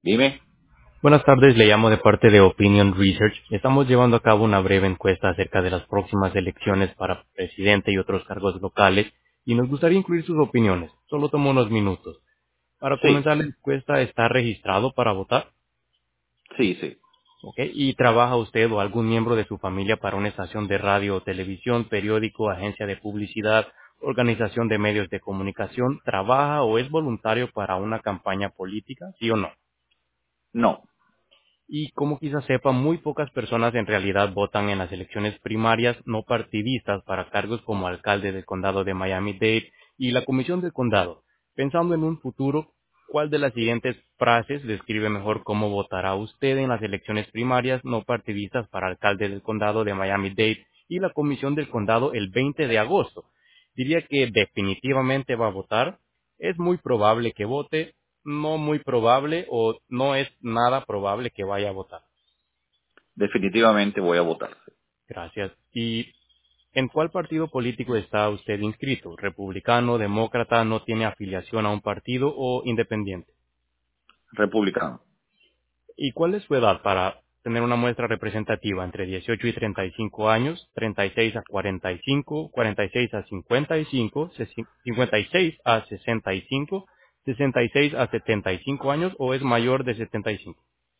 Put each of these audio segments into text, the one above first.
Dime. Buenas tardes, le llamo de parte de Opinion Research. Estamos llevando a cabo una breve encuesta acerca de las próximas elecciones para presidente y otros cargos locales y nos gustaría incluir sus opiniones. Solo tomo unos minutos. Para Sí, comenzar la encuesta, ¿está registrado para votar? sí, sí. ¿Ok? ¿Y trabaja usted o algún miembro de su familia para una estación de radio o televisión, periódico, agencia de publicidad, organización de medios de comunicación? ¿Trabaja o es voluntario para una campaña política? ¿Sí o no? No. Y como quizás sepa, muy pocas personas en realidad votan en las elecciones primarias no partidistas para cargos como alcalde del condado de Miami-Dade y la comisión del condado. Pensando en un futuro, ¿cuál de las siguientes frases describe mejor cómo votará usted en las elecciones primarias no partidistas para alcalde del condado de Miami-Dade y la comisión del condado el 20 de agosto? Diría que definitivamente va a votar. Es muy probable que vote, no muy probable o no es nada probable que vaya a votar. Definitivamente voy a votar. Gracias. ¿Y en cuál partido político está usted inscrito? ¿Republicano, demócrata, no tiene afiliación a un partido o independiente? Republicano. ¿Y cuál es su edad para tener una muestra representativa entre 18 y 35 años, 36 a 45, 46 a 55, 56 a 65, 66 a 75 años o es mayor de 75?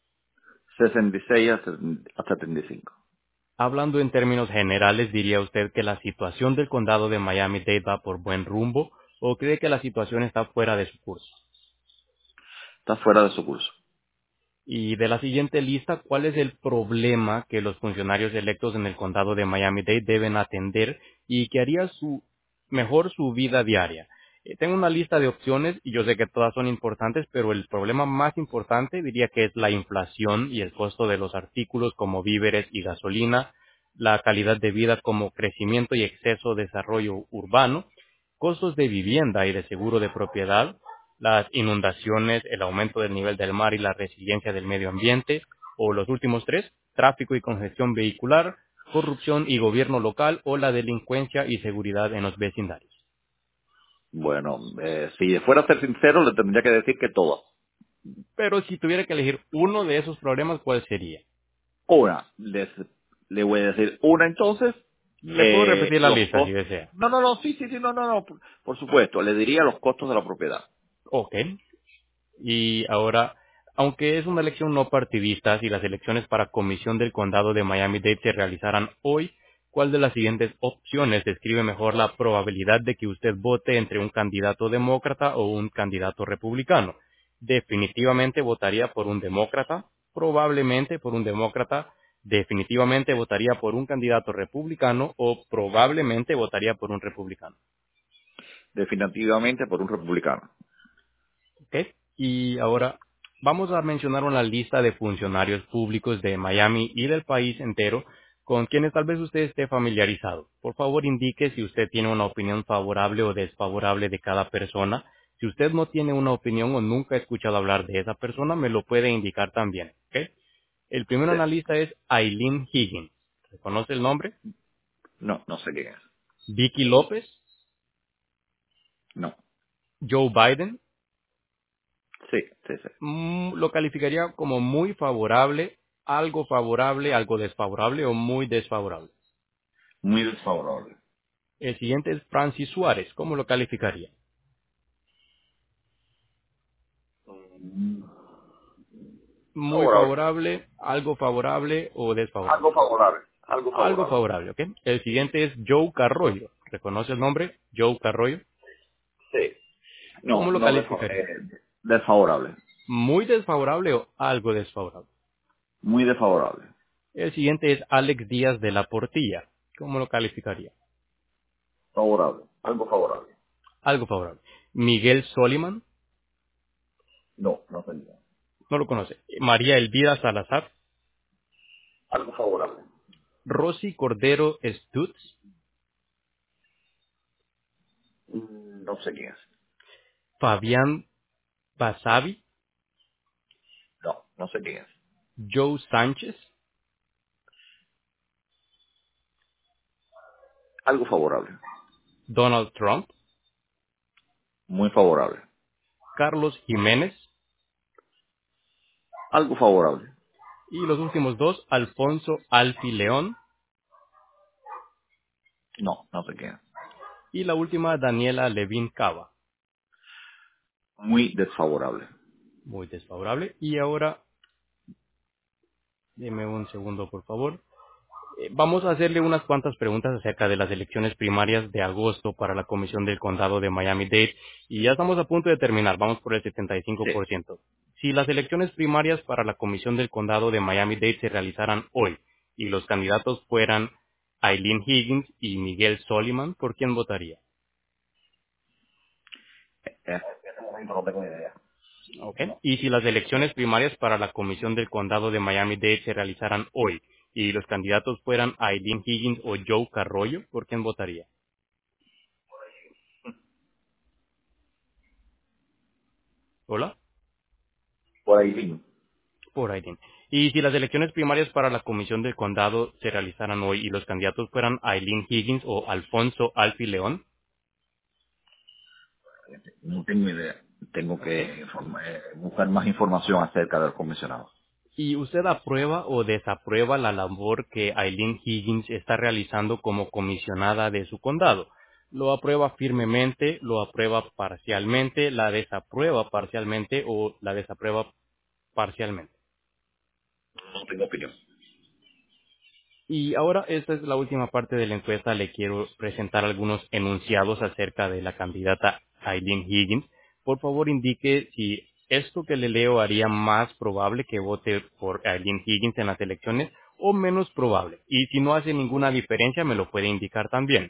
66 a 75. Hablando en términos generales, ¿diría usted que la situación del condado de Miami-Dade va por buen rumbo o cree que la situación está fuera de su curso? Está fuera de su curso. Y de la siguiente lista, ¿cuál es el problema que los funcionarios electos en el condado de Miami-Dade deben atender y que haría mejor su vida diaria? Tengo una lista de opciones y yo sé que todas son importantes, pero el problema más importante diría que es la inflación y el costo de los artículos como víveres y gasolina, la calidad de vida como crecimiento y exceso de desarrollo urbano, costos de vivienda y de seguro de propiedad, las inundaciones, el aumento del nivel del mar y la resiliencia del medio ambiente, o los últimos tres, tráfico y congestión vehicular, corrupción y gobierno local, o la delincuencia y seguridad en los vecindarios. Bueno, si fuera a ser sincero, le tendría que decir que todas. Pero si tuviera que elegir uno de esos problemas, ¿cuál sería? Una, le voy a decir una entonces, Le puedo repetir la los lista si costos. desea. No, no, no, sí, sí, sí, no, no, no, por supuesto, le diría los costos de la propiedad. Ok. Y ahora, aunque es una elección no partidista, si las elecciones para comisión del condado de Miami-Dade se realizaran hoy, ¿cuál de las siguientes opciones describe mejor la probabilidad de que usted vote entre un candidato demócrata o un candidato republicano? Definitivamente votaría por un demócrata, probablemente por un demócrata, definitivamente votaría por un candidato republicano o probablemente votaría por un republicano. Definitivamente por un republicano. ¿Ok? Y ahora vamos a mencionar una lista de funcionarios públicos de Miami y del país entero con quienes tal vez usted esté familiarizado. Por favor, indique si usted tiene una opinión favorable o desfavorable de cada persona. Si usted no tiene una opinión o nunca ha escuchado hablar de esa persona, me lo puede indicar también. ¿Ok? El primero Sí. en la lista es Aileen Higgins. ¿Reconoce el nombre? No, no sé quién es. Vicky López, No. Joe Biden. Sí, sí, sí. Lo calificaría como muy favorable, algo desfavorable o muy desfavorable. Muy desfavorable. El siguiente es Francis Suárez. ¿Cómo lo calificaría? Mm, Muy Favorable. favorable o desfavorable. Algo favorable. Algo Algo favorable. favorable, ¿ok? El siguiente es Joe Carroyo. ¿Reconoce el nombre? Joe Carroyo. Sí. ¿Cómo No, lo no calificaría? desfavorable. Muy desfavorable o algo desfavorable. Muy desfavorable. El siguiente es Alex Díaz de la Portilla. ¿Cómo lo calificaría? Favorable. Algo favorable. Algo favorable. Miguel Soliman. No, no sería. No lo conoce. María Elvira Salazar. Algo favorable. Rosy Cordero Stutz, No sé quién es. Fabián Basavi, No, no sé quién es. Joe Sánchez, Algo favorable. Donald Trump, Muy favorable. Carlos Jiménez, Algo favorable. Y los últimos dos, Alfonso Alfi León. No, no sé qué. Y la última, Daniela Levin Cava. Muy desfavorable. Muy desfavorable. Y ahora, deme un segundo, por favor. Vamos a hacerle unas cuantas preguntas acerca de las elecciones primarias de agosto para la Comisión del Condado de Miami-Dade y ya estamos a punto de terminar, vamos por el Sí. 75%. Si las elecciones primarias para la Comisión del Condado de Miami-Dade se realizaran hoy y los candidatos fueran Eileen Higgins y Miguel Soliman, ¿por quién votaría? En este momento no tengo idea. ¿Ok? Y si las elecciones primarias para la Comisión del Condado de Miami-Dade se realizaran hoy y los candidatos fueran Eileen Higgins o Joe Carroyo, ¿por quién votaría? ¿Hola? Por ahí vino. Por Aiden. Y si las elecciones primarias para la Comisión del Condado se realizaran hoy y los candidatos fueran Eileen Higgins o Alfonso Alfi León, No tengo idea. Tengo que buscar más información acerca del comisionado. ¿y usted aprueba o desaprueba la labor que Eileen Higgins está realizando como comisionada de su condado? ¿Lo aprueba firmemente, lo aprueba parcialmente, la desaprueba parcialmente o la desaprueba parcialmente? No tengo opinión. Y ahora esta es la última parte de la encuesta. Le quiero presentar algunos enunciados acerca de la candidata Eileen Higgins. Por favor, indique si esto que le leo haría más probable que vote por Eileen Higgins en las elecciones o menos probable. Y si no hace ninguna diferencia, me lo puede indicar también.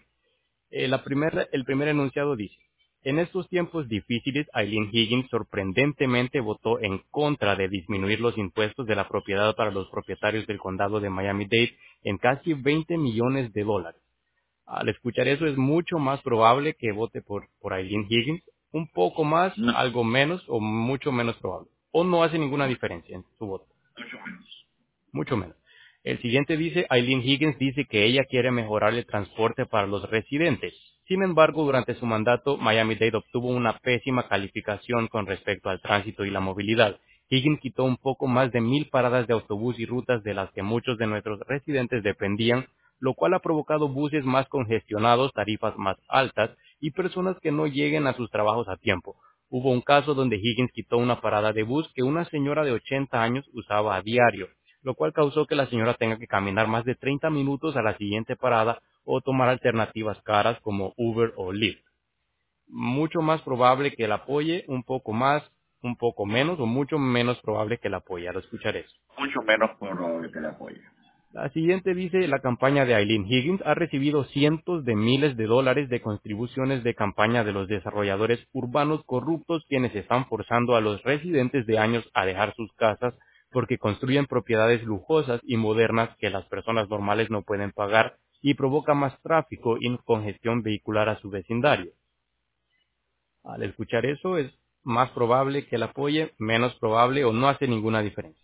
El primer enunciado dice, en estos tiempos difíciles, Eileen Higgins sorprendentemente votó en contra de disminuir los impuestos de la propiedad para los propietarios del condado de Miami-Dade en casi 20 millones de dólares. Al escuchar eso es mucho más probable que vote por Eileen Higgins, un poco más, No, algo menos o mucho menos probable. O no hace ninguna diferencia en su voto. mucho menos. Mucho menos. El siguiente dice, Eileen Higgins dice que ella quiere mejorar el transporte para los residentes. Sin embargo, durante su mandato, Miami-Dade obtuvo una pésima calificación con respecto al tránsito y la movilidad. Higgins quitó un poco más de 1,000 paradas de autobús y rutas de las que muchos de nuestros residentes dependían, lo cual ha provocado buses más congestionados, tarifas más altas y personas que no lleguen a sus trabajos a tiempo. Hubo un caso donde Higgins quitó una parada de bus que una señora de 80 años usaba a diario, lo cual causó que la señora tenga que caminar más de 30 minutos a la siguiente parada o tomar alternativas caras como Uber o Lyft. Mucho más probable que la apoye, un poco más, un poco menos o mucho menos probable que la apoye. Al escuchar eso. Mucho menos por que le apoye. La siguiente dice, la campaña de Eileen Higgins ha recibido cientos de miles de dólares de contribuciones de campaña de los desarrolladores urbanos corruptos quienes están forzando a los residentes de años a dejar sus casas porque construyen propiedades lujosas y modernas que las personas normales no pueden pagar y provoca más tráfico y congestión vehicular a su vecindario. Al escuchar eso es más probable que la apoye, menos probable o no hace ninguna diferencia.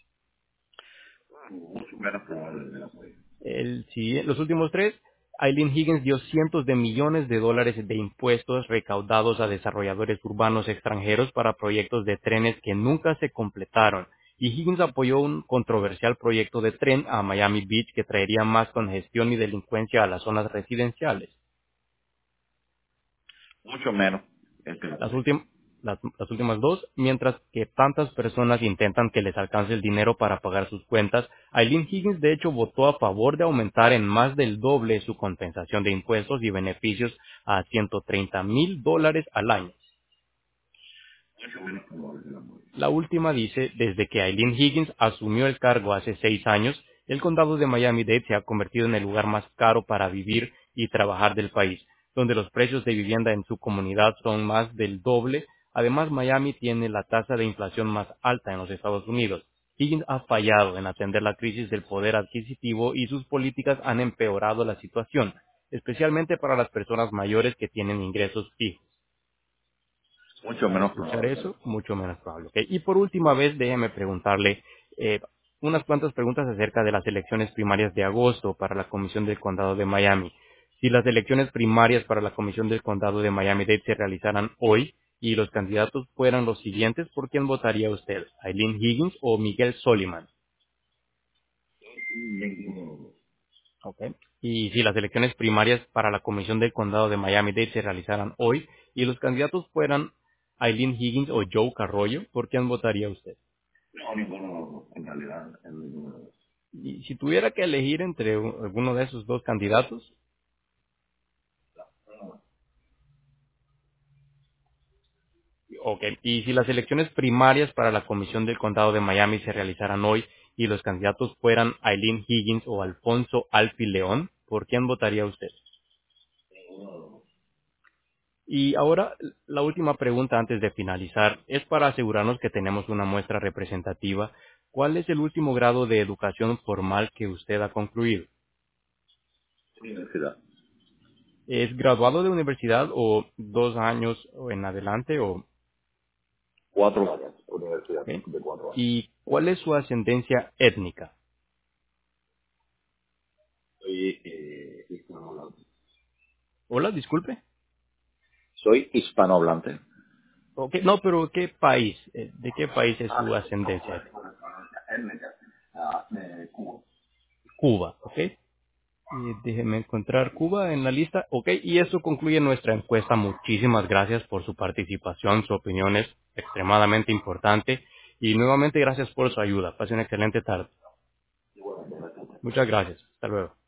Mucho menos probable que le apoye. Los últimos tres, Eileen Higgins dio cientos de millones de dólares de impuestos recaudados a desarrolladores urbanos extranjeros para proyectos de trenes que nunca se completaron. Y Higgins apoyó un controversial proyecto de tren a Miami Beach que traería más congestión y delincuencia a las zonas residenciales. Mucho menos que le Las, apoye. últim- las últimas dos, mientras que tantas personas intentan que les alcance el dinero para pagar sus cuentas, Eileen Higgins de hecho votó a favor de aumentar en más del doble su compensación de impuestos y beneficios a $130,000 al año. Mucho menos probable que le apoye. La última dice, desde que Eileen Higgins asumió el cargo hace 6 años, el condado de Miami-Dade se ha convertido en el lugar más caro para vivir y trabajar del país, donde los precios de vivienda en su comunidad son más del doble. Además, Miami tiene la tasa de inflación más alta en los Estados Unidos. Higgins ha fallado en atender la crisis del poder adquisitivo y sus políticas han empeorado la situación, especialmente para las personas mayores que tienen ingresos fijos. Mucho Al menos escuchar probable. eso, mucho menos probable. ¿Ok? Y por última vez, déjeme preguntarle unas cuantas preguntas acerca de las elecciones primarias de agosto para la Comisión del Condado de Miami. Si las elecciones primarias para la Comisión del Condado de Miami-Dade se realizaran hoy y los candidatos fueran los siguientes, ¿por quién votaría usted? ¿Eileen Higgins o Miguel Soliman? Ninguno. Ok. Y si las elecciones primarias para la Comisión del Condado de Miami-Dade se realizaran hoy y los candidatos fueran Eileen Higgins o Joe Carroyo, ¿por quién votaría usted? No, ninguno, en realidad, en ninguno. Y si tuviera que elegir entre alguno de esos dos candidatos, ok. Y si las elecciones primarias para la Comisión del Condado de Miami se realizaran hoy y los candidatos fueran Eileen Higgins o Alfonso Alpi León, ¿por quién votaría usted? Y ahora, la última pregunta antes de finalizar es para asegurarnos que tenemos una muestra representativa. ¿Cuál es el último grado de educación formal que usted ha concluido? Universidad. ¿Es graduado de universidad o 2 años o en adelante? Cuatro años, universidad Ok. de 4 años. ¿Y cuál es su ascendencia étnica? Soy hispanohablante. Hola, disculpe. Soy hispanohablante. Ok, no, pero ¿qué país? ¿De qué país es Ah, su no, ascendencia étnica? étnica. De Cuba. Cuba, ¿ok? Déjeme encontrar Cuba en la lista. Ok, y eso concluye nuestra encuesta. Muchísimas gracias por su participación. Su opinión es extremadamente importante. Y nuevamente gracias por su ayuda. Pase una excelente tarde. Muchas gracias. Hasta luego.